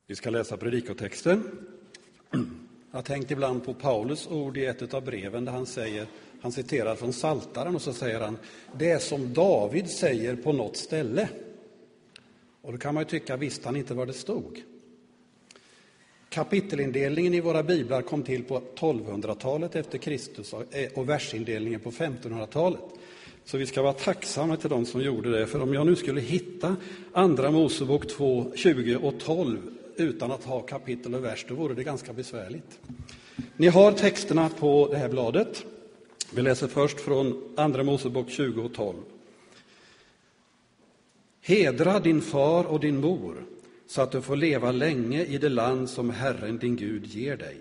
Vi ska läsa predikotexten. Jag tänkte ibland på Paulus ord i ett av breven där han citerar från Psaltaren och så säger han: det är som David säger på något ställe. Och då kan man ju tycka, visst han inte vad det stod. Kapitelindelningen i våra biblar kom till på 1200-talet efter Kristus och versindelningen på 1500-talet. Så vi ska vara tacksamma till de som gjorde det. För om jag nu skulle hitta andra Mosebok 2, 20 och 12 utan att ha kapitel och vers, då vore det ganska besvärligt. Ni har texterna på det här bladet. Vi läser först från andra Mosebok 20 och 12. Hedra din far och din mor, så att du får leva länge i det land som Herren din Gud ger dig.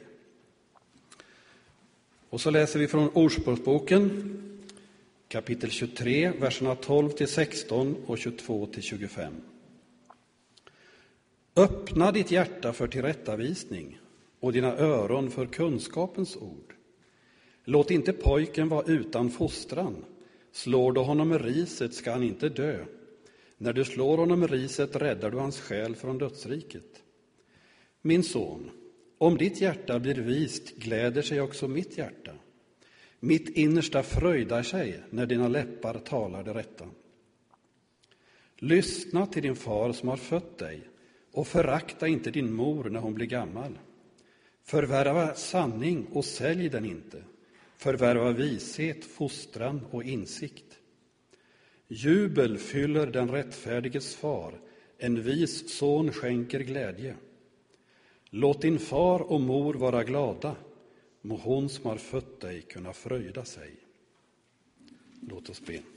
Och så läser vi från Ordspråksboken, kapitel 23, verserna 12-16 och 22-25. Öppna ditt hjärta för tillrättavisning och dina öron för kunskapens ord. Låt inte pojken vara utan fostran. Slår du honom med riset ska han inte dö. När du slår honom med riset räddar du hans själ från dödsriket. Min son, om ditt hjärta blir vist gläder sig också mitt hjärta. Mitt innersta fröjdar sig när dina läppar talar det rätta. Lyssna till din far som har fött dig och förakta inte din mor när hon blir gammal. Förvärva sanning och sälj den inte. Förvärva vishet, fostran och insikt. Jubel fyller den rättfärdiges far, en vis son skänker glädje. Låt din far och mor vara glada, må hon som har fött dig kunna fröjda sig. Låt oss be.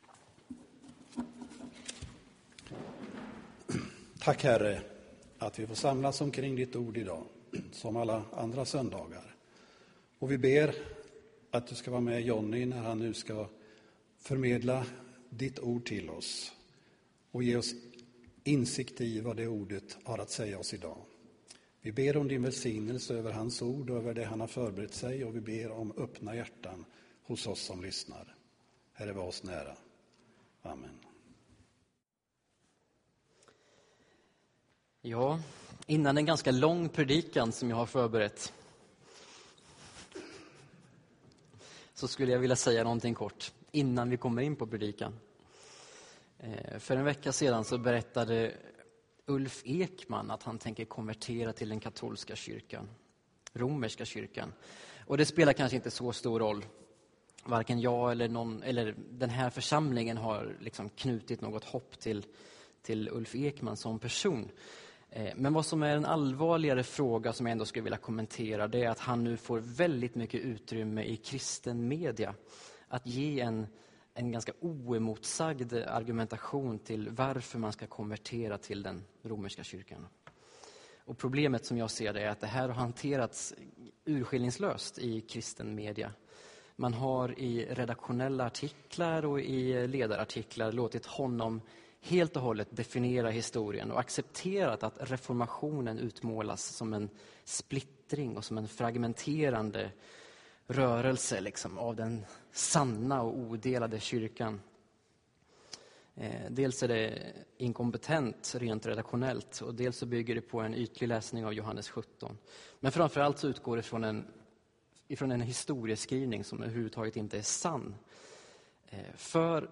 Tack Herre att vi får samlas omkring ditt ord idag, som alla andra söndagar. Och vi ber att du ska vara med Jonny när han nu ska förmedla ditt ord till oss och ge oss insikt i vad det ordet har att säga oss idag. Vi ber om din välsignelse över hans ord och över det han har förberett sig, och vi ber om öppna hjärtan hos oss som lyssnar. Herre, var oss nära. Amen. Ja, innan en ganska lång predikan som jag har förberett så skulle jag vilja säga någonting kort innan vi kommer in på predikan. För en vecka sedan så berättade Ulf Ekman att han tänker konvertera till den katolska kyrkan, romerska kyrkan. Och det spelar kanske inte så stor roll. Varken jag eller den här församlingen har liksom knutit något hopp till Ulf Ekman som person. Men vad som är en allvarligare fråga som jag ändå skulle vilja kommentera, det är att han nu får väldigt mycket utrymme i kristen media att ge en ganska oemotsagd argumentation till varför man ska konvertera till den romerska kyrkan. Och problemet som jag ser det är att det här har hanterats urskillningslöst i kristen media. Man har i redaktionella artiklar och i ledarartiklar låtit honom helt och hållet definiera historien och accepterat att reformationen utmålas som en splittring och som en fragmenterande rörelse liksom, av den sanna och odelade kyrkan. Dels är det inkompetent rent redaktionellt, och dels så bygger det på en ytlig läsning av Johannes 17. Men framförallt så utgår det ifrån en historieskrivning som överhuvudtaget inte är sann. För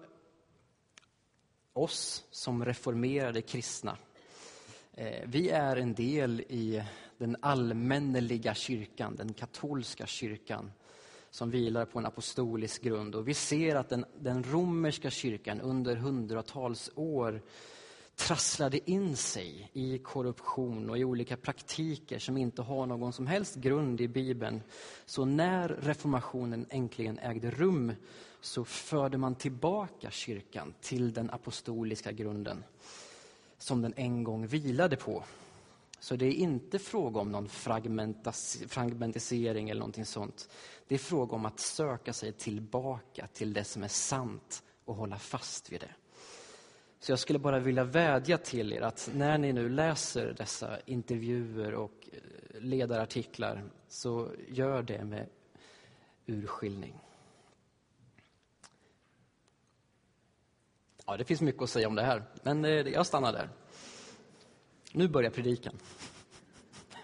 oss som reformerade kristna, vi är en del i den allmänneliga kyrkan, den katolska kyrkan, som vilar på en apostolisk grund. Och vi ser att den romerska kyrkan under hundratals år trasslade in sig i korruption och i olika praktiker som inte har någon som helst grund i Bibeln. Så när reformationen äntligen ägde rum så förde man tillbaka kyrkan till den apostoliska grunden som den en gång vilade på. Så det är inte fråga om någon fragmentisering eller någonting sånt. Det är fråga om att söka sig tillbaka till det som är sant och hålla fast vid det. Så jag skulle bara vilja vädja till er att när ni nu läser dessa intervjuer och ledarartiklar, så gör det med urskiljning. Ja, det finns mycket att säga om det här, men jag stannar där. Nu börjar predikan.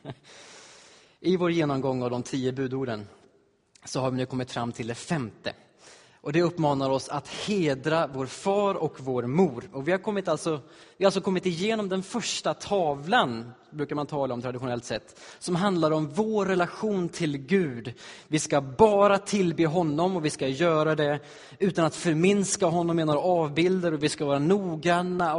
I vår genomgång av de 10 budorden så har vi nu kommit fram till det 5:e. Och det uppmanar oss att hedra vår far och vår mor. Och vi har alltså kommit igenom den första tavlan, brukar man tala om traditionellt sett, som handlar om vår relation till Gud. Vi ska bara tillbe honom och vi ska göra det utan att förminska honom med några avbilder, och vi ska vara noggranna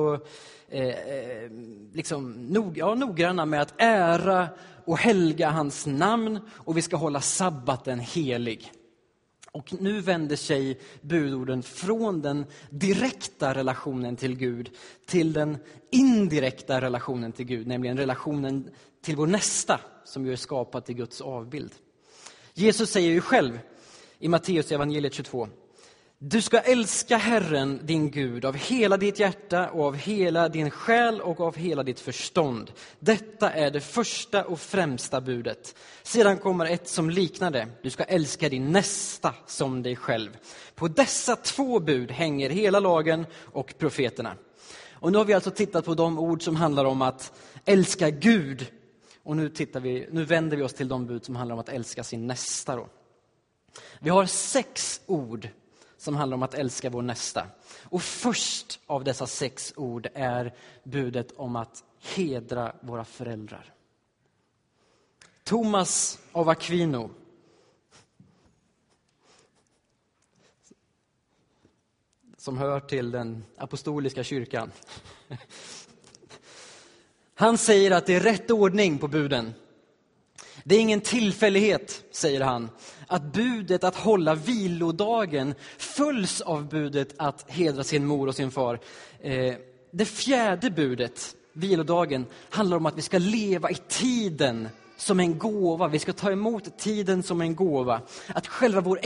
noggranna med att ära och helga hans namn, och vi ska hålla sabbaten helig. Och nu vänder sig budorden från den direkta relationen till Gud till den indirekta relationen till Gud, nämligen relationen till vår nästa, som ju är skapad till Guds avbild. Jesus säger ju själv i Matteus evangeliet 22: du ska älska Herren din Gud av hela ditt hjärta och av hela din själ och av hela ditt förstånd. Detta är det första och främsta budet. Sedan kommer ett som liknar det. Du ska älska din nästa som dig själv. På dessa 2 bud hänger hela lagen och profeterna. Och nu har vi alltså tittat på de ord som handlar om att älska Gud. Och nu vänder vi oss till de bud som handlar om att älska sin nästa då. Vi har 6 ord som handlar om att älska vår nästa. Och först av dessa 6 ord är budet om att hedra våra föräldrar. Thomas av Aquino, som hör till den apostoliska kyrkan, han säger att det är rätt ordning på buden. Det är ingen tillfällighet, säger han, att budet att hålla vilodagen följs av budet att hedra sin mor och sin far. Det 4:e budet, vilodagen, handlar om att vi ska leva i tiden som en gåva. Vi ska ta emot tiden som en gåva. Att själva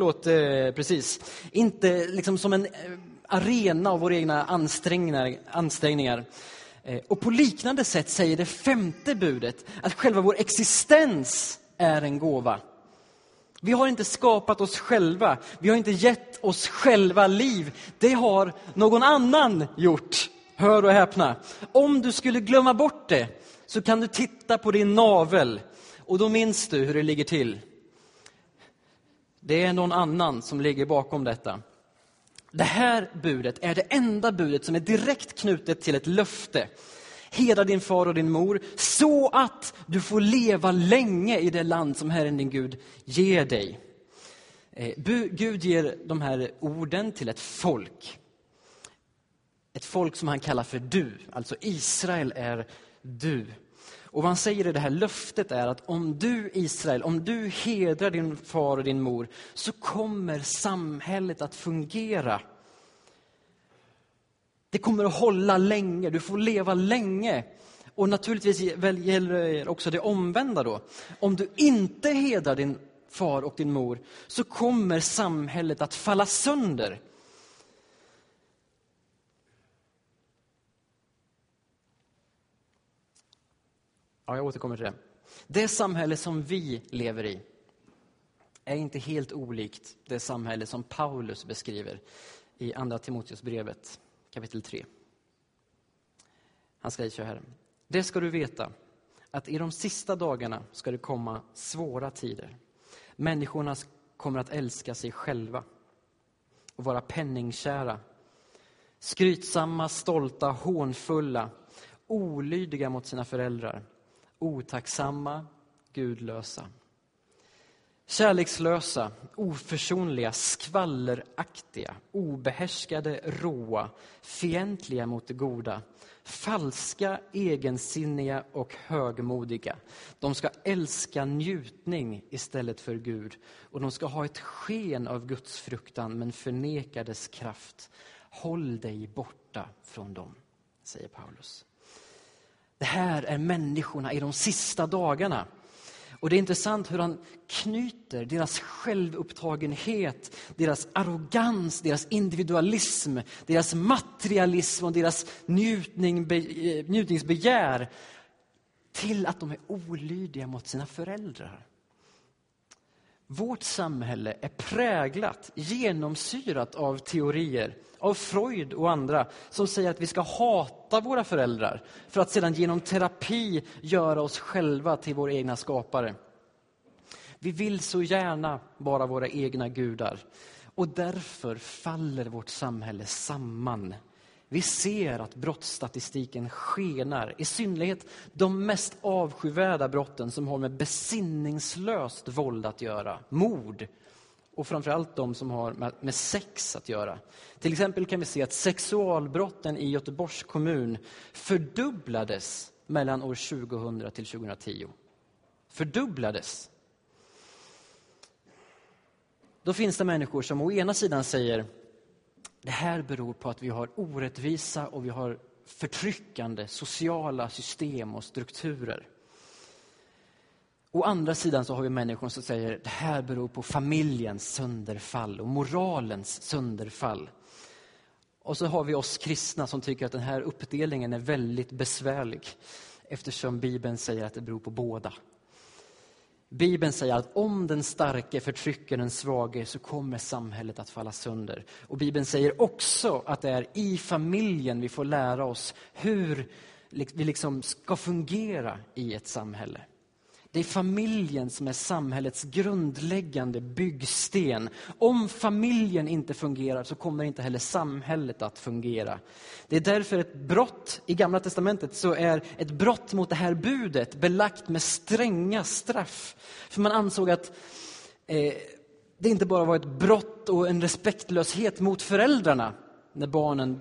inte liksom som en arena av våra egna ansträngningar. Och på liknande sätt säger det 5:e budet att själva vår existens är en gåva. Vi har inte skapat oss själva. Vi har inte gett oss själva liv. Det har någon annan gjort. Hör och häpna. Om du skulle glömma bort det så kan du titta på din navel. Och då minns du hur det ligger till. Det är någon annan som ligger bakom detta. Det här budet är det enda budet som är direkt knutet till ett löfte. Hedra din far och din mor så att du får leva länge i det land som Herren din Gud ger dig. Gud ger de här orden till ett folk. Ett folk som han kallar för du. Alltså Israel är du. Och vad han säger i det här löftet är att om du, Israel, om du hedrar din far och din mor, så kommer samhället att fungera. Det kommer att hålla länge, du får leva länge. Och naturligtvis gäller också det omvända då. Om du inte hedrar din far och din mor, så kommer samhället att falla sönder. Ja, jag återkommer till det. Det samhälle som vi lever i är inte helt olikt det samhälle som Paulus beskriver i Andra Timoteusbrevet, kapitel 3. Han säger så här: det ska du veta, att i de sista dagarna ska det komma svåra tider. Människorna kommer att älska sig själva och vara penningkära, skrytsamma, stolta, hånfulla, olydiga mot sina föräldrar, otacksamma, gudlösa, kärlekslösa, oförsonliga, skvalleraktiga, obehärskade, råa, fientliga mot det goda, falska, egensinniga och högmodiga. De ska älska njutning istället för Gud, och de ska ha ett sken av Guds fruktan men förneka dess kraft. Håll dig borta från dem, säger Paulus. Det här är människorna i de sista dagarna. Och det är intressant hur han knyter deras självupptagenhet, deras arrogans, deras individualism, deras materialism och deras njutningsbegär till att de är olydiga mot sina föräldrar. Vårt samhälle är präglat, genomsyrat av teorier av Freud och andra som säger att vi ska hata våra föräldrar för att sedan genom terapi göra oss själva till vår egna skapare. Vi vill så gärna vara våra egna gudar och därför faller vårt samhälle samman. Vi ser att brottsstatistiken skenar, i synnerhet de mest avskyvärda brotten som har med besinningslöst våld att göra, mord och framförallt de som har med sex att göra. Till exempel kan vi se att sexualbrotten i Göteborgs kommun fördubblades mellan år 2000 till 2010. Fördubblades. Då finns det människor som å ena sidan säger det här beror på att vi har orättvisa och vi har förtryckande sociala system och strukturer. Å andra sidan så har vi människor som säger det här beror på familjens sönderfall och moralens sönderfall. Och så har vi oss kristna som tycker att den här uppdelningen är väldigt besvärlig eftersom Bibeln säger att det beror på båda. Bibeln säger att om den starke förtrycker den svage så kommer samhället att falla sönder. Och Bibeln säger också att det är i familjen vi får lära oss hur vi liksom ska fungera i ett samhälle. Det är familjen som är samhällets grundläggande byggsten. Om familjen inte fungerar så kommer inte heller samhället att fungera. Det är därför ett brott i Gamla testamentet så är ett brott mot det här budet belagt med stränga straff. För man ansåg att det inte bara var ett brott och en respektlöshet mot föräldrarna när barnen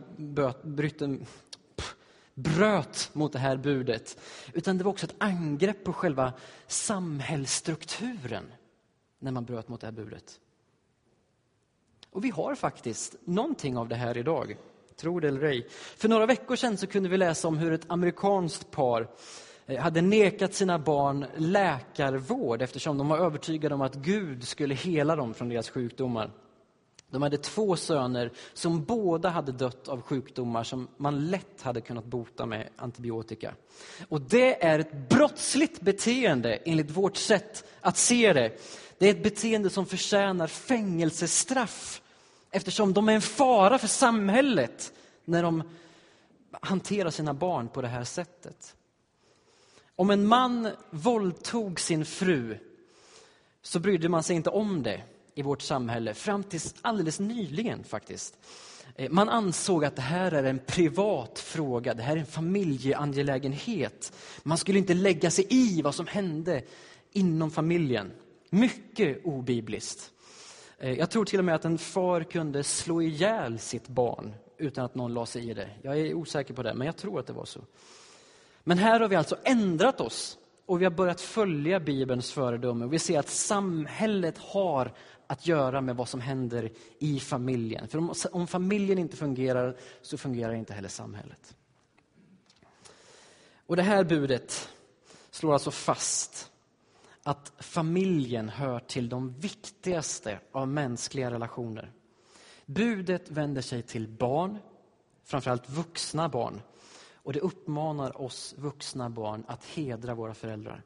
bröt mot det här budet. Utan det var också ett angrepp på själva samhällsstrukturen när man bröt mot det här budet. Och vi har faktiskt någonting av det här idag. Tro det eller ej. För några veckor sedan så kunde vi läsa om hur ett amerikanskt par hade nekat sina barn läkarvård eftersom de var övertygade om att Gud skulle hela dem från deras sjukdomar. De hade 2 söner som båda hade dött av sjukdomar som man lätt hade kunnat bota med antibiotika. Och det är ett brottsligt beteende enligt vårt sätt att se det. Det är ett beteende som förtjänar fängelsestraff eftersom de är en fara för samhället när de hanterar sina barn på det här sättet. Om en man våldtog sin fru så brydde man sig inte om det i vårt samhälle, fram till alldeles nyligen faktiskt. Man ansåg att det här är en privat fråga, det här är en familjeangelägenhet. Man skulle inte lägga sig i vad som hände inom familjen. Mycket obibliskt. Jag tror till och med att en far kunde slå ihjäl sitt barn utan att någon la sig i det. Jag är osäker på det, men jag tror att det var så. Men här har vi alltså ändrat oss och vi har börjat följa Bibelns föredöme. Och vi ser att samhället har att göra med vad som händer i familjen. För om familjen inte fungerar så fungerar inte heller samhället. Och det här budet slår alltså fast att familjen hör till de viktigaste av mänskliga relationer. Budet vänder sig till barn, framförallt vuxna barn. Och det uppmanar oss vuxna barn att hedra våra föräldrar.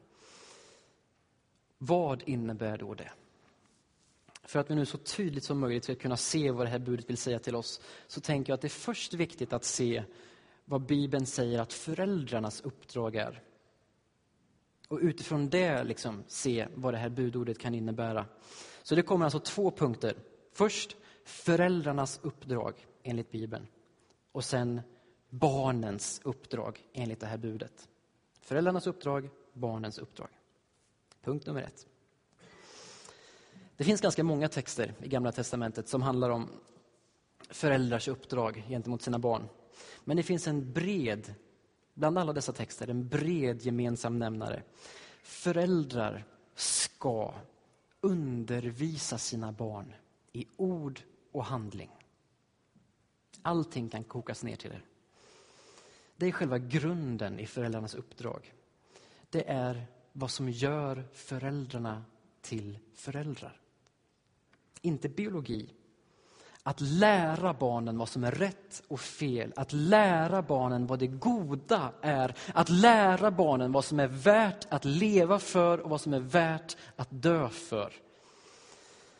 Vad innebär då det? För att vi nu så tydligt som möjligt ska kunna se vad det här budet vill säga till oss, så tänker jag att det är först viktigt att se vad Bibeln säger att föräldrarnas uppdrag är. Och utifrån det liksom se vad det här budordet kan innebära. Så det kommer alltså 2 punkter. Först föräldrarnas uppdrag enligt Bibeln. Och sen barnens uppdrag enligt det här budet. Föräldrarnas uppdrag, barnens uppdrag. Punkt nummer 1. Det finns ganska många texter i Gamla testamentet som handlar om föräldrars uppdrag gentemot sina barn. Men det finns bland alla dessa texter, en bred gemensam nämnare. Föräldrar ska undervisa sina barn i ord och handling. Allting kan kokas ner till det. Det är själva grunden i föräldrarnas uppdrag. Det är vad som gör föräldrarna till föräldrar. Inte biologi. Att lära barnen vad som är rätt och fel. Att lära barnen vad det goda är. Att lära barnen vad som är värt att leva för och vad som är värt att dö för.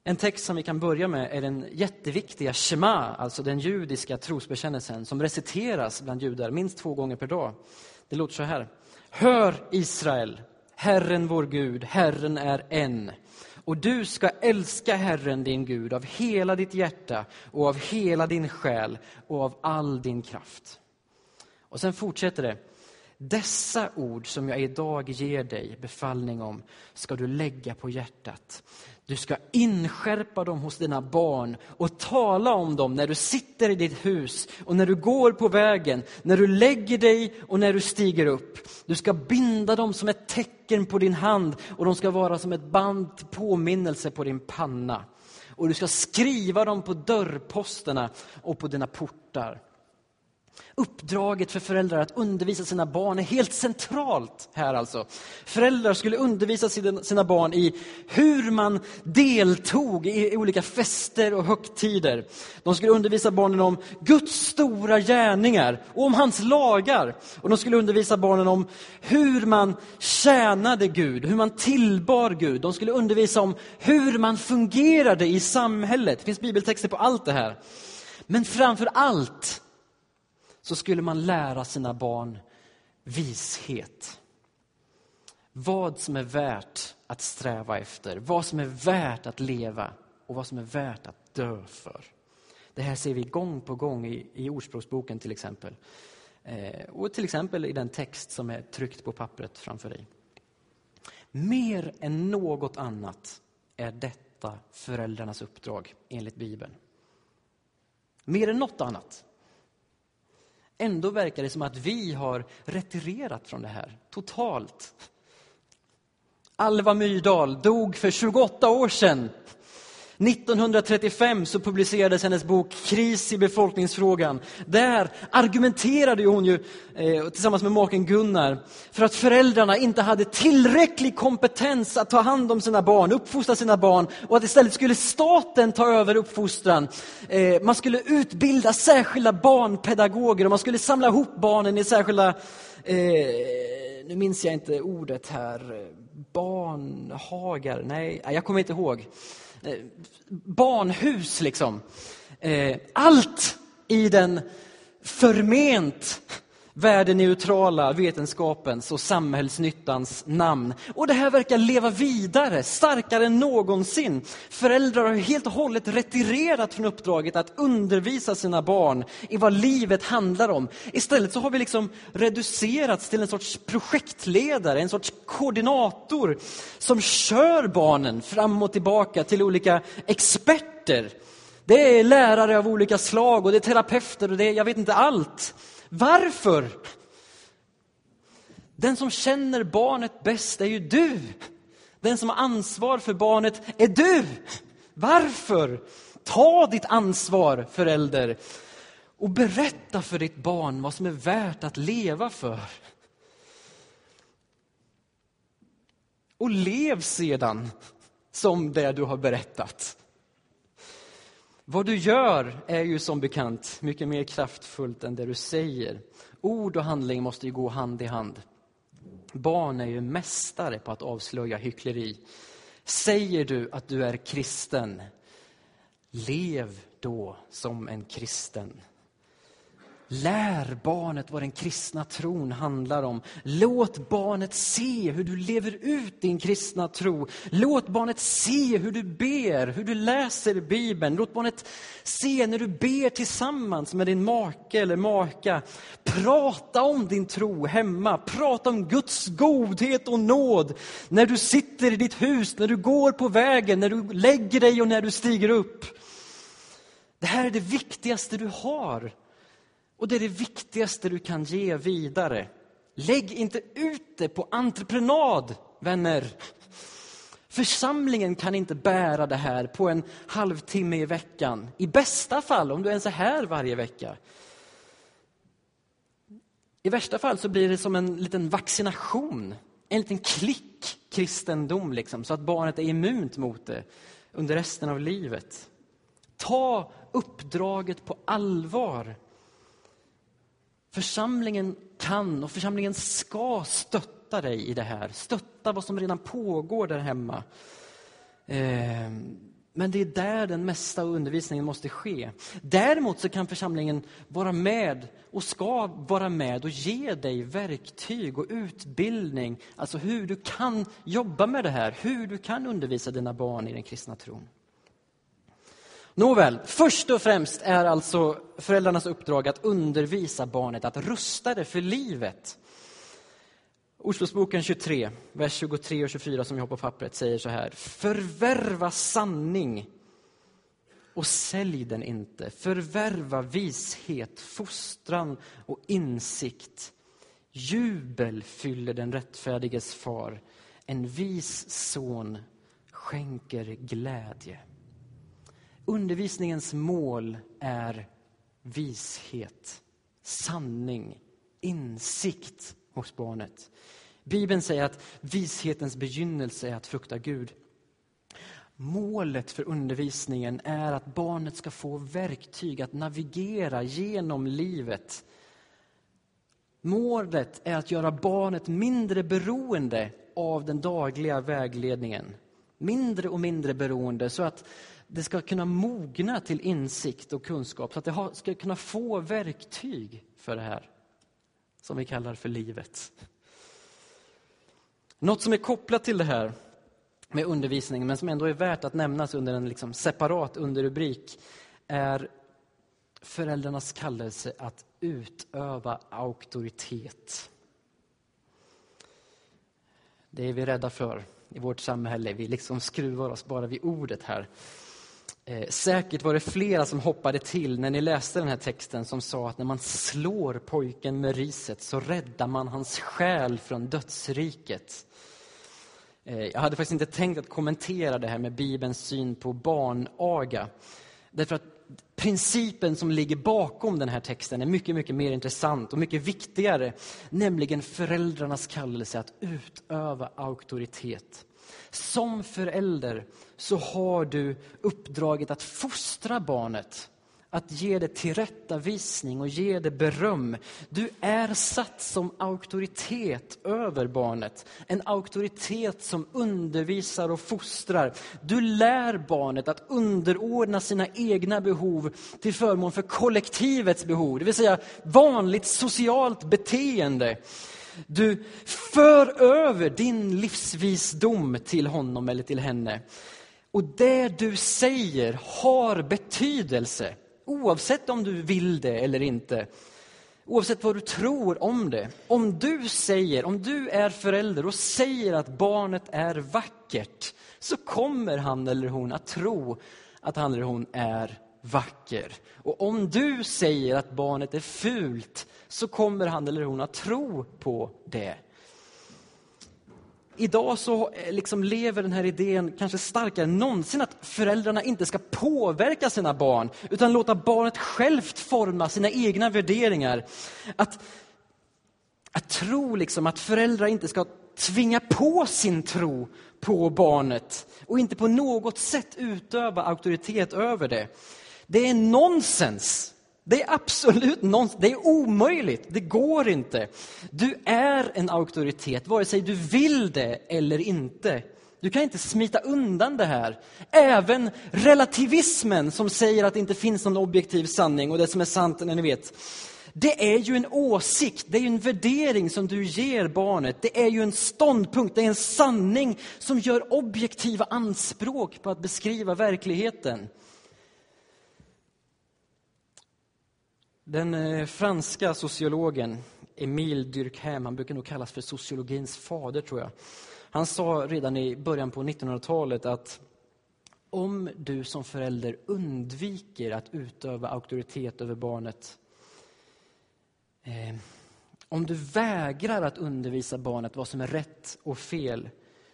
En text som vi kan börja med är den jätteviktiga Shema, alltså den judiska trosbekännelsen som reciteras bland judar minst 2 gånger per dag. Det låter så här: Hör Israel, Herren vår Gud, Herren är en. Och du ska älska Herren din Gud av hela ditt hjärta och av hela din själ och av all din kraft. Och sen fortsätter det: Dessa ord som jag idag ger dig befallning om ska du lägga på hjärtat. Du ska inskärpa dem hos dina barn och tala om dem när du sitter i ditt hus och när du går på vägen, när du lägger dig och när du stiger upp. Du ska binda dem som ett tecken på din hand och de ska vara som ett band till påminnelse på din panna. Och du ska skriva dem på dörrposterna och på dina portar. Uppdraget för föräldrar att undervisa sina barn är helt centralt här alltså. Föräldrar skulle undervisa sina barn i hur man deltog i olika fester och högtider. De skulle undervisa barnen om Guds stora gärningar och om hans lagar. Och de skulle undervisa barnen om hur man tjänade Gud, hur man tillbar Gud. De skulle undervisa om hur man fungerade i samhället. Det finns bibeltexter på allt det här. Men framför allt så skulle man lära sina barn vishet. Vad som är värt att sträva efter. Vad som är värt att leva. Och vad som är värt att dö för. Det här ser vi gång på gång i Ordspråksboken till exempel. Och till exempel i den text som är tryckt på pappret framför dig. Mer än något annat är detta föräldrarnas uppdrag enligt Bibeln. Mer än något annat. Ändå verkar det som att vi har retirerat från det här totalt. Alva Myrdal dog för 28 år sedan. 1935 så publicerades hennes bok Kris i befolkningsfrågan. Där argumenterade hon ju tillsammans med maken Gunnar för att föräldrarna inte hade tillräcklig kompetens att ta hand om sina barn, uppfostra sina barn, och att istället skulle staten ta över uppfostran. Man skulle utbilda särskilda barnpedagoger och man skulle samla ihop barnen i särskilda, nu minns jag inte ordet här, barnhagar, nej jag kommer inte ihåg. Barnhus liksom. Allt i den förment värdeneutrala vetenskapens och samhällsnyttans namn. Och det här verkar leva vidare, starkare än någonsin. Föräldrar har helt och hållet retirerat från uppdraget att undervisa sina barn i vad livet handlar om. Istället så har vi liksom reducerats till en sorts projektledare, en sorts koordinator som kör barnen fram och tillbaka till olika experter. Det är lärare av olika slag och det är terapeuter och det är, jag vet inte allt. Varför? Den som känner barnet bäst är ju du. Den som har ansvar för barnet är du. Varför? Ta ditt ansvar, förälder, och berätta för ditt barn vad som är värt att leva för. Och lev sedan som det du har berättat. Vad du gör är ju som bekant mycket mer kraftfullt än det du säger. Ord och handling måste ju gå hand i hand. Barn är ju mästare på att avslöja hyckleri. Säger du att du är kristen, lev då som en kristen. Lär barnet vad den kristna tron handlar om. Låt barnet se hur du lever ut din kristna tro. Låt barnet se hur du ber, hur du läser Bibeln. Låt barnet se när du ber tillsammans med din make eller maka. Prata om din tro hemma. Prata om Guds godhet och nåd när du sitter i ditt hus, när du går på vägen, när du lägger dig och när du stiger upp. Det här är det viktigaste du har. Och det är det viktigaste du kan ge vidare. Lägg inte ut det på entreprenad, vänner. Församlingen kan inte bära det här på en halvtimme i veckan. I bästa fall, om du ens är här varje vecka. I värsta fall så blir det som en liten vaccination. En liten klick kristendom liksom, så att barnet är immunt mot det under resten av livet. Ta uppdraget på allvar. Församlingen kan och församlingen ska stötta dig i det här. Stötta vad som redan pågår där hemma. Men det är där den mesta undervisningen måste ske. Däremot så kan församlingen vara med och ska vara med och ge dig verktyg och utbildning. Alltså hur du kan jobba med det här. Hur du kan undervisa dina barn i den kristna tron. Nåväl, först och främst är alltså föräldrarnas uppdrag att undervisa barnet, att rusta det för livet. Ordspråksboken 23, vers 23 och 24 som vi har på pappret säger så här: förvärva sanning och sälj den inte. Förvärva vishet, fostran och insikt. Jubel fyller den rättfärdiges far. En vis son skänker glädje. Undervisningens mål är vishet, sanning, insikt hos barnet. Bibeln säger att vishetens begynnelse är att frukta Gud. Målet för undervisningen är att barnet ska få verktyg att navigera genom livet. Målet är att göra barnet mindre beroende av den dagliga vägledningen. Mindre och mindre beroende, så att det ska kunna mogna till insikt och kunskap. Så att det ska kunna få verktyg för det här som vi kallar för livet. Något som är kopplat till det här med undervisning, men som ändå är värt att nämnas under en separat underrubrik, är föräldrarnas kallelse att utöva auktoritet. Det är vi rädda för i vårt samhälle. Vi skruvar oss bara vid ordet här. Säkert var det flera som hoppade till när ni läste den här texten, som sa att när man slår pojken med riset så räddar man hans själ från dödsriket. Jag hade faktiskt inte tänkt att kommentera det här med Bibelns syn på barnaga. Därför att principen som ligger bakom den här texten är mycket, mycket mer intressant och mycket viktigare. Nämligen föräldrarnas kallelse att utöva auktoritet. Som förälder så har du uppdraget att fostra barnet. Att ge det tillrättavisning och ge det beröm. Du är satt som auktoritet över barnet. En auktoritet som undervisar och fostrar. Du lär barnet att underordna sina egna behov till förmån för kollektivets behov. Det vill säga vanligt socialt beteende. Du för över din livsvisdom till honom eller till henne. Och det du säger har betydelse. Oavsett om du vill det eller inte. Oavsett vad du tror om det. Om du är förälder och säger att barnet är vackert, så kommer han eller hon att tro att han eller hon är vacker. Och om du säger att barnet är fult, så kommer han eller hon att tro på det. Idag så lever den här idén kanske starkare än någonsin, att föräldrarna inte ska påverka sina barn utan låta barnet självt forma sina egna värderingar. Att tro att föräldrar inte ska tvinga på sin tro på barnet och inte på något sätt utöva auktoritet över det. Det är nonsens. Det är absolut nonsens. Det är omöjligt. Det går inte. Du är en auktoritet, vare sig du vill det eller inte. Du kan inte smita undan det här. Även relativismen som säger att det inte finns någon objektiv sanning och det som är sant, när ni vet. Det är ju en åsikt, det är ju en värdering som du ger barnet. Det är ju en ståndpunkt, det är en sanning som gör objektiva anspråk på att beskriva verkligheten. Den franska sociologen Émile Durkheim, han brukar nog kallas för sociologins fader, tror jag. Han sa redan i början på 1900-talet att om du som förälder undviker att utöva auktoritet över barnet, om du vägrar att undervisa barnet vad som är rätt och fel,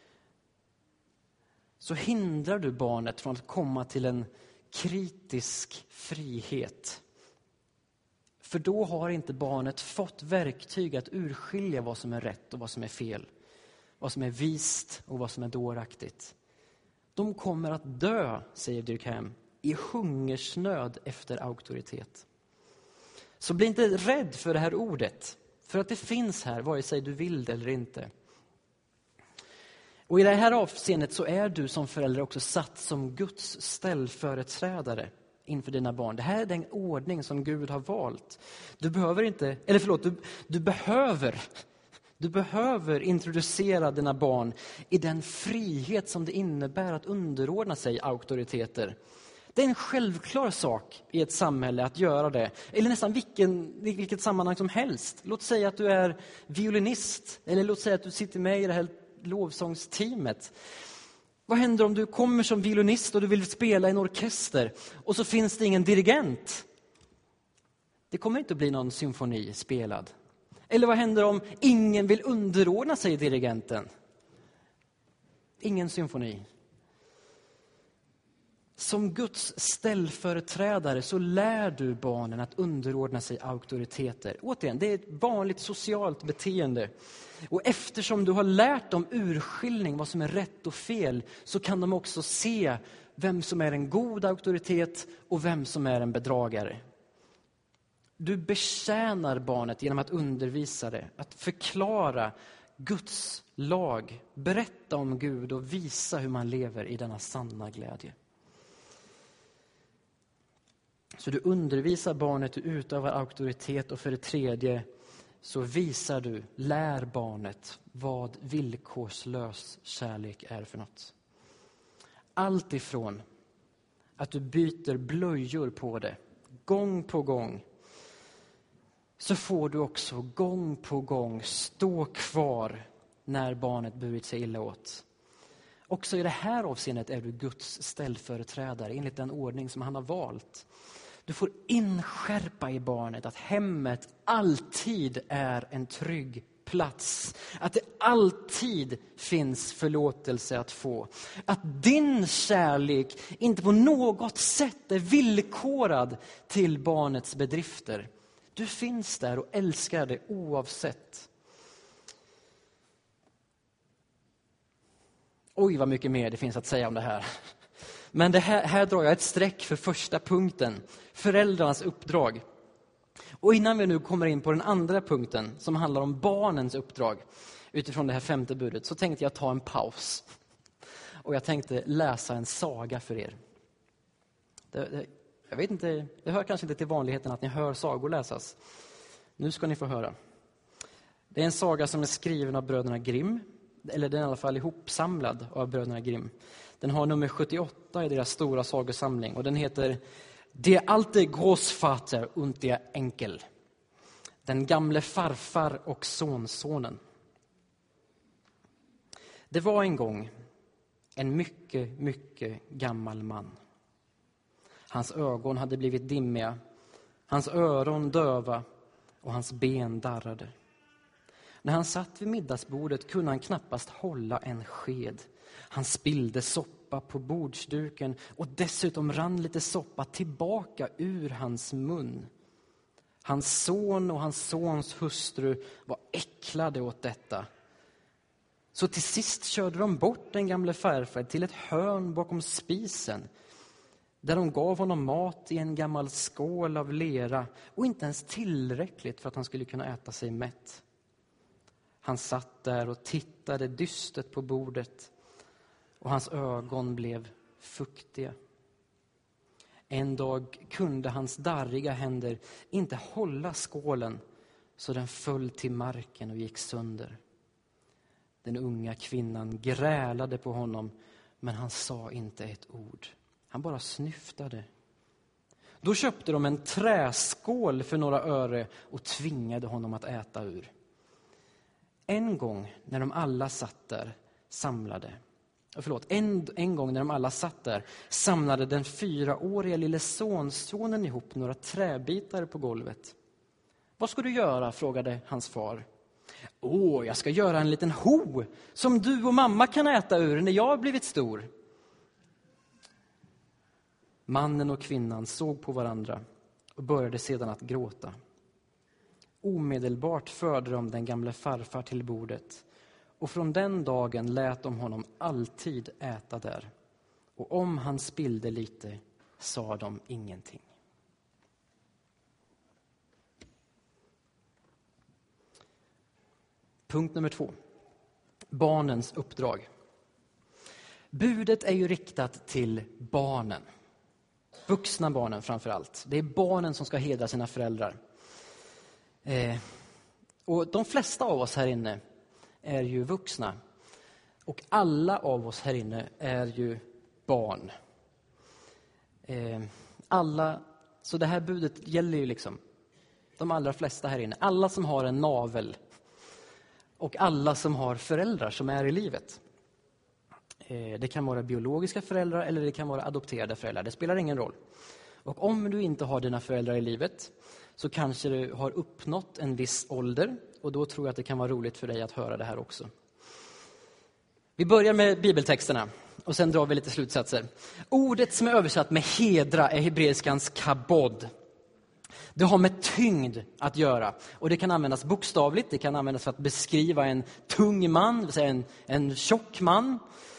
så hindrar du barnet från att komma till en kritisk frihet. För då har inte barnet fått verktyg att urskilja vad som är rätt och vad som är fel. Vad som är vist och vad som är dåraktigt. De kommer att dö, säger Durkheim, i hungersnöd efter auktoritet. Så bli inte rädd för det här ordet. För att det finns här, vare sig du vill det eller inte. Och i det här avseendet så är du som förälder också satt som Guds ställföreträdare inför dina barn. Det här är den ordning som Gud har valt. Du behöver introducera dina barn i den frihet som det innebär att underordna sig auktoriteter. Det är en självklar sak i ett samhälle att göra det. Eller nästan vilket sammanhang som helst. Låt säga att du är violinist. Eller låt säga att du sitter med i det här lovsångsteamet. Vad händer om du kommer som violinist och du vill spela i en orkester och så finns det ingen dirigent? Det kommer inte att bli någon symfoni spelad. Eller vad händer om ingen vill underordna sig dirigenten? Ingen symfoni. Som Guds ställföreträdare så lär du barnen att underordna sig auktoriteter. Återigen, det är ett vanligt socialt beteende. Och eftersom du har lärt dem urskiljning, vad som är rätt och fel, så kan de också se vem som är en god auktoritet och vem som är en bedragare. Du betjänar barnet genom att undervisa det, att förklara Guds lag, berätta om Gud och visa hur man lever i denna sanna glädje. Så du undervisar barnet, du utövar auktoritet och för det tredje så visar du, lär barnet vad villkorslös kärlek är för något. Allt ifrån att du byter blöjor på det gång på gång, så får du också gång på gång stå kvar när barnet burit sig illa åt. Också i det här avseendet är du Guds ställföreträdare enligt den ordning som han har valt. Du får inskärpa i barnet att hemmet alltid är en trygg plats. Att det alltid finns förlåtelse att få. Att din kärlek inte på något sätt är villkorad till barnets bedrifter. Du finns där och älskar det oavsett. Oj, vad mycket mer det finns att säga om det här. Men det här drar jag ett streck för första punkten. Föräldrarnas uppdrag. Och innan vi nu kommer in på den andra punkten som handlar om barnens uppdrag utifrån det här femte budet, så tänkte jag ta en paus. Och jag tänkte läsa en saga för er. Jag vet inte, det hör kanske inte till vanligheten att ni hör sagor läsas. Nu ska ni få höra. Det är en saga som är skriven av bröderna Grimm. Eller den är i alla fall ihopsamlad av bröderna Grimm. Den har nummer 78 i deras stora sagosamling. Och den heter Der alte Großvater und der Enkel. Den gamle farfar och sonsonen. Det var en gång en mycket, mycket gammal man. Hans ögon hade blivit dimmiga, hans öron döva och hans ben darrade. När han satt vid middagsbordet kunde han knappast hålla en sked. Han spillde soppa på bordsduken och dessutom rann lite soppa tillbaka ur hans mun. Hans son och hans sons hustru var äcklade åt detta. Så till sist körde de bort den gamle farfar till ett hörn bakom spisen, där de gav honom mat i en gammal skål av lera och inte ens tillräckligt för att han skulle kunna äta sig mätt. Han satt där och tittade dystert på bordet och hans ögon blev fuktiga. En dag kunde hans darriga händer inte hålla skålen, så den föll till marken och gick sönder. Den unga kvinnan grälade på honom, men han sa inte ett ord. Han bara snyftade. Då köpte de en träskål för några öre och tvingade honom att äta ur. En gång när de alla satt där samlade den 4-åriga lille sonsonen ihop några träbitar på golvet. Vad ska du göra? Frågade hans far. Jag ska göra en liten ho som du och mamma kan äta ur när jag har blivit stor. Mannen och kvinnan såg på varandra och började sedan att gråta. Omedelbart förde de den gamle farfar till bordet, och från den dagen lät de honom alltid äta där. Och om han spillde lite sa de ingenting. Punkt nummer 2. Barnens uppdrag. Budet är ju riktat till barnen. Vuxna barnen framför allt. Det är barnen som ska hedra sina föräldrar. Och de flesta av oss här inne är ju vuxna. Och alla av oss här inne är ju barn. Så det här budet gäller ju liksom de allra flesta här inne. Alla som har en navel. Och alla som har föräldrar som är i livet. Det kan vara biologiska föräldrar eller det kan vara adopterade föräldrar. Det spelar ingen roll. Och om du inte har dina föräldrar i livet så kanske du har uppnått en viss ålder. Och då tror jag att det kan vara roligt för dig att höra det här också. Vi börjar med bibeltexterna och sen drar vi lite slutsatser. Ordet som är översatt med hedra är hebreiskans kabod. Det har med tyngd att göra. Och det kan användas bokstavligt. Det kan användas för att beskriva en tung man, det vill säga en tjock man.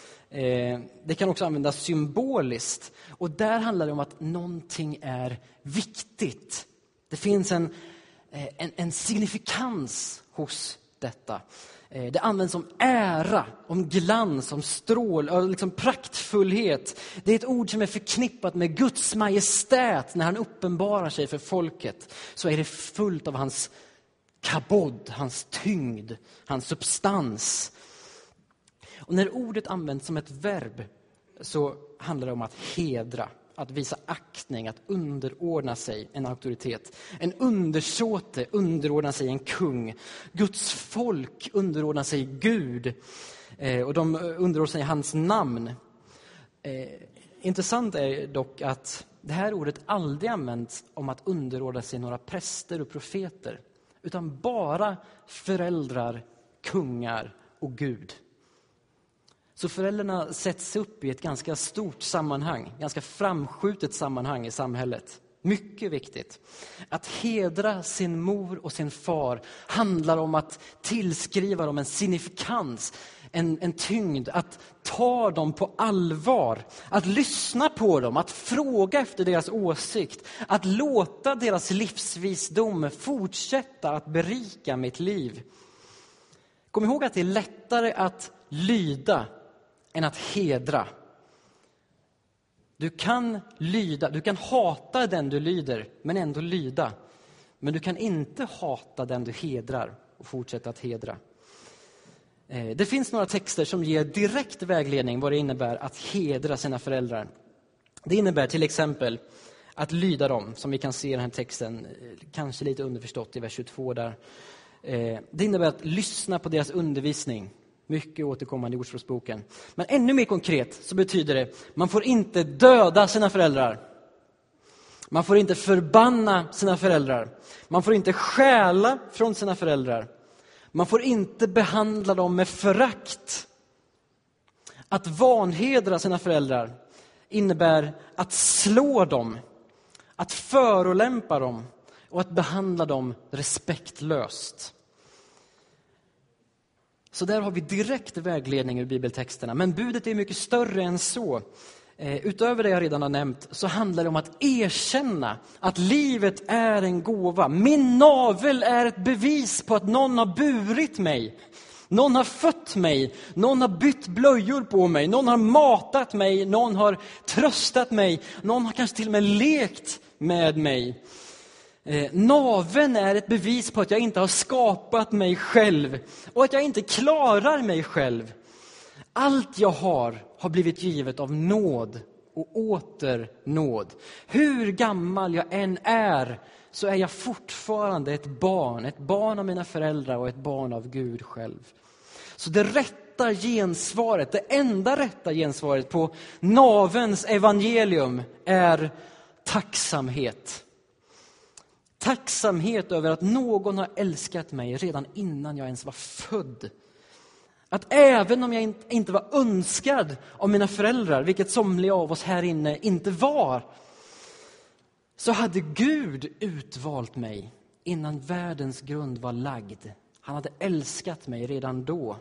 Det kan också användas symboliskt. Och där handlar det om att någonting är viktigt. Det finns en signifikans hos detta. Det används om ära, om glans, om strål, liksom praktfullhet. Det är ett ord som är förknippat med Guds majestät. När han uppenbarar sig för folket så är det fullt av hans kabod, hans tyngd, hans substans. Och när ordet används som ett verb så handlar det om att hedra, att visa aktning, att underordna sig en auktoritet. En undersåte underordnar sig en kung. Guds folk underordnar sig Gud. Och de underordnar sig hans namn. Intressant är dock att det här ordet aldrig används om att underordna sig några präster och profeter. Utan bara föräldrar, kungar och Gud. Så föräldrarna sätts upp i ett ganska stort sammanhang, ganska framskjutet sammanhang i samhället. Mycket viktigt. Att hedra sin mor och sin far handlar om att tillskriva dem en signifikans, en tyngd. Att ta dem på allvar, att lyssna på dem, att fråga efter deras åsikt. Att låta deras livsvisdom fortsätta att berika mitt liv. Kom ihåg att det är lättare att lyda än att hedra. Du kan lyda, du kan hata den du lyder men ändå lyda. Men du kan inte hata den du hedrar och fortsätta att hedra. Det finns några texter som ger direkt vägledning vad det innebär att hedra sina föräldrar. Det innebär till exempel att lyda dem, som vi kan se i den här texten, kanske lite underförstått i vers 22 där. Det innebär att lyssna på deras undervisning. Mycket återkommande i Ordspråksboken. Men ännu mer konkret så betyder det man får inte döda sina föräldrar. Man får inte förbanna sina föräldrar. Man får inte stjäla från sina föräldrar. Man får inte behandla dem med förakt. Att vanhedra sina föräldrar innebär att slå dem, att förolämpa dem och att behandla dem respektlöst. Så där har vi direkt vägledning ur bibeltexterna. Men budet är mycket större än så. Utöver det jag redan har nämnt så handlar det om att erkänna att livet är en gåva. Min navel är ett bevis på att någon har burit mig. Någon har fött mig. Någon har bytt blöjor på mig. Någon har matat mig. Någon har tröstat mig. Någon har kanske till och med lekt med mig. Naveln är ett bevis på att jag inte har skapat mig själv och att jag inte klarar mig själv. Allt jag har blivit givet av nåd och åter nåd. Hur gammal jag än är så är jag fortfarande ett barn av mina föräldrar och ett barn av Gud själv. Så det rätta gensvaret, det enda rätta gensvaret på navelns evangelium är tacksamhet. Tacksamhet över att någon har älskat mig redan innan jag ens var född. Att även om jag inte var önskad av mina föräldrar, vilket somliga av oss här inne inte var, så hade Gud utvalt mig innan världens grund var lagd. Han hade älskat mig redan då.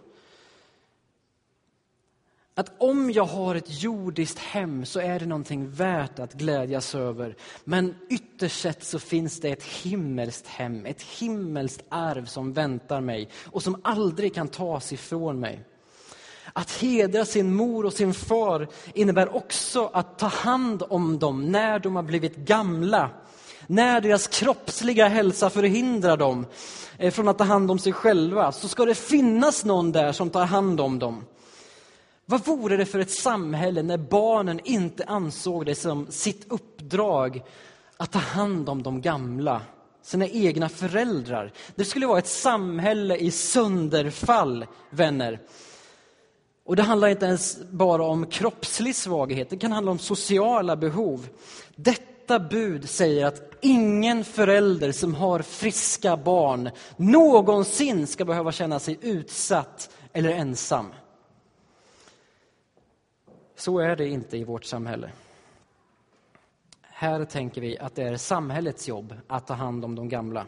Att om jag har ett jordiskt hem så är det någonting värt att glädjas över. Men ytterst sett så finns det ett himmelskt hem, ett himmelskt arv som väntar mig och som aldrig kan tas ifrån mig. Att hedra sin mor och sin far innebär också att ta hand om dem när de har blivit gamla. När deras kroppsliga hälsa förhindrar dem från att ta hand om sig själva, så ska det finnas någon där som tar hand om dem. Vad vore det för ett samhälle när barnen inte ansåg det som sitt uppdrag att ta hand om de gamla, sina egna föräldrar? Det skulle vara ett samhälle i sönderfall, vänner. Och det handlar inte ens bara om kroppslig svaghet, det kan handla om sociala behov. Detta bud säger att ingen förälder som har friska barn någonsin ska behöva känna sig utsatt eller ensam. Så är det inte i vårt samhälle. Här tänker vi att det är samhällets jobb att ta hand om de gamla.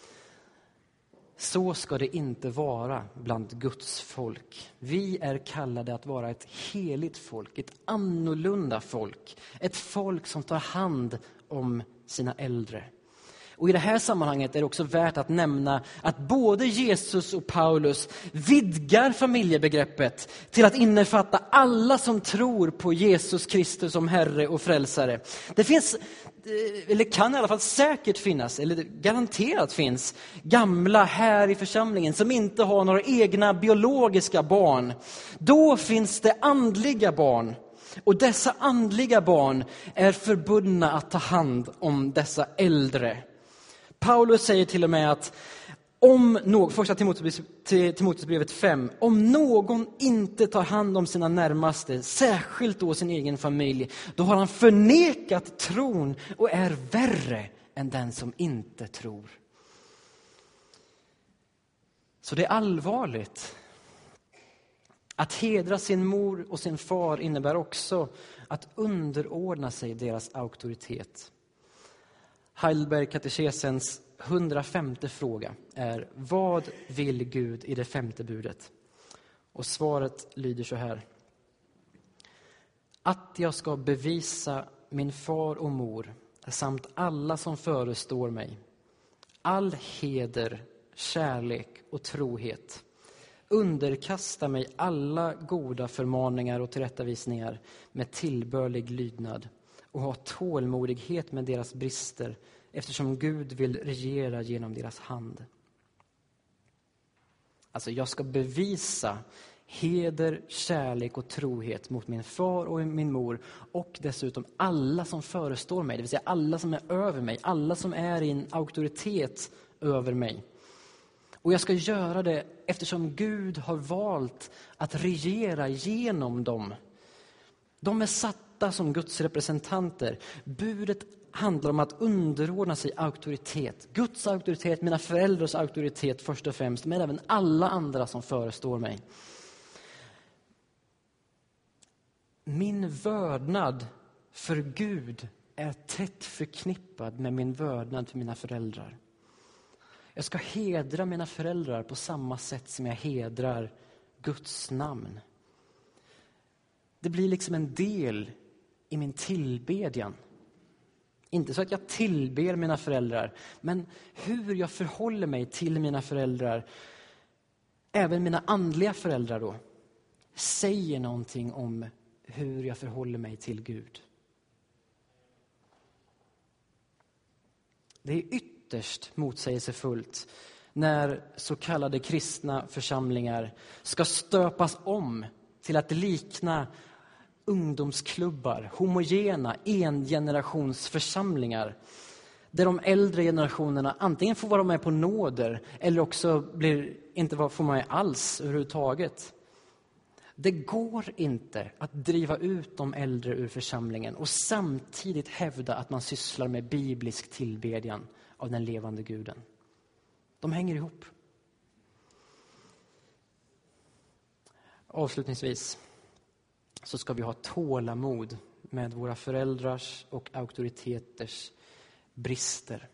Så ska det inte vara bland Guds folk. Vi är kallade att vara ett heligt folk, ett annorlunda folk. Ett folk som tar hand om sina äldre. Och i det här sammanhanget är det också värt att nämna att både Jesus och Paulus vidgar familjebegreppet till att innefatta alla som tror på Jesus Kristus som Herre och Frälsare. Det finns, eller kan i alla fall säkert finnas, eller garanterat finns, gamla här i församlingen som inte har några egna biologiska barn. Då finns det andliga barn. Och dessa andliga barn är förbundna att ta hand om dessa äldre. Paulus säger till och med att första Timoteusbrevet 5, om någon inte tar hand om sina närmaste, särskilt då sin egen familj, då har han förnekat tron och är värre än den som inte tror. Så det är allvarligt. Att hedra sin mor och sin far innebär också att underordna sig deras auktoritet. Heidelberg-katekesens 105:e fråga är: vad vill Gud i det 5:e budet? Och svaret lyder så här: att jag ska bevisa min far och mor samt alla som förestår mig all heder, kärlek och trohet, underkasta mig alla goda förmaningar och tillrättavisningar med tillbörlig lydnad och ha tålmodighet med deras brister, eftersom Gud vill regera genom deras hand. Alltså, jag ska bevisa heder, kärlek och trohet mot min far och min mor och dessutom alla som förestår mig, det vill säga alla som är över mig, alla som är i en auktoritet över mig. Och jag ska göra det eftersom Gud har valt att regera genom dem. De är satta som Guds representanter. Budet handlar om att underordna sig auktoritet. Guds auktoritet, mina föräldrars auktoritet först och främst, men även alla andra som förestår mig. Min vördnad för Gud är tätt förknippad med min vördnad för mina föräldrar. Jag ska hedra mina föräldrar på samma sätt som jag hedrar Guds namn. Det blir liksom en del i min tillbedjan. Inte så att jag tillber mina föräldrar, men hur jag förhåller mig till mina föräldrar, även mina andliga föräldrar då, säger någonting om hur jag förhåller mig till Gud. Det är ytterst motsägelsefullt när så kallade kristna församlingar ska stöpas om till att likna ungdomsklubbar, homogena engenerationsförsamlingar där de äldre generationerna antingen får vara med på nåder eller också inte får med alls överhuvudtaget. Det går inte att driva ut de äldre ur församlingen och samtidigt hävda att man sysslar med biblisk tillbedjan av den levande guden. De hänger ihop. Avslutningsvis så ska vi ha tålamod med våra föräldrars och auktoriteters brister.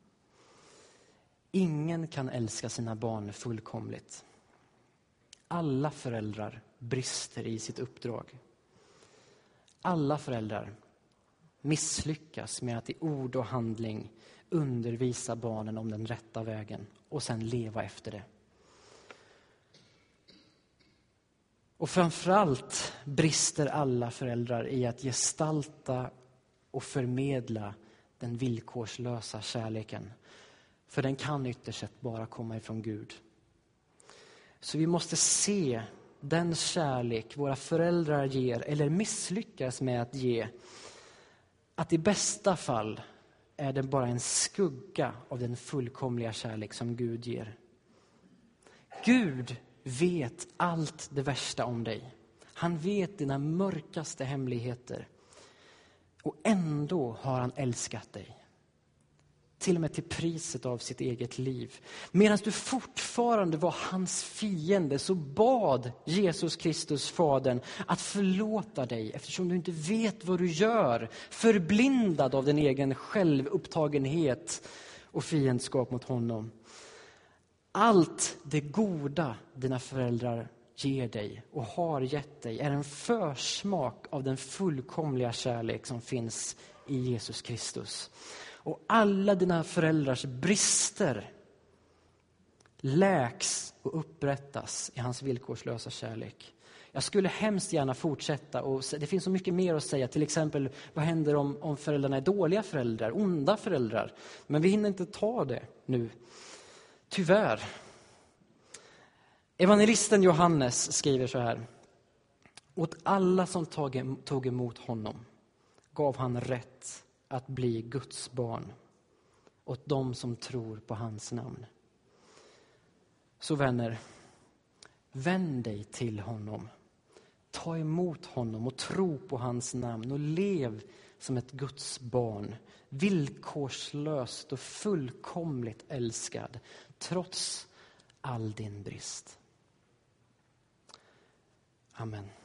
Ingen kan älska sina barn fullkomligt. Alla föräldrar brister i sitt uppdrag. Alla föräldrar misslyckas med att i ord och handling undervisa barnen om den rätta vägen och sen leva efter det. Och framförallt brister alla föräldrar i att gestalta och förmedla den villkorslösa kärleken. För den kan ytterst sett bara komma ifrån Gud. Så vi måste se den kärlek våra föräldrar ger eller misslyckas med att ge. Att i bästa fall är det bara en skugga av den fullkomliga kärlek som Gud ger. Gud vet allt det värsta om dig. Han vet dina mörkaste hemligheter. Och ändå har han älskat dig. Till och med till priset av sitt eget liv. Medan du fortfarande var hans fiende så bad Jesus Kristus, Fadern, att förlåta dig eftersom du inte vet vad du gör. Förblindad av din egen självupptagenhet och fiendskap mot honom. Allt det goda dina föräldrar ger dig och har gett dig är en försmak av den fullkomliga kärlek som finns i Jesus Kristus. Och alla dina föräldrars brister läks och upprättas i hans villkorslösa kärlek. Jag skulle hemskt gärna fortsätta och det finns så mycket mer att säga. Till exempel, vad händer om föräldrarna är dåliga föräldrar, onda föräldrar? Men vi hinner inte ta det nu. Tyvärr. Evangelisten Johannes skriver så här. Åt alla som tog emot honom gav han rätt att bli Guds barn. Åt dem som tror på hans namn. Så vänner, vänd dig till honom. Ta emot honom och tro på hans namn och lev som ett Guds barn. Villkorslöst och fullkomligt älskad trots all din brist. Amen.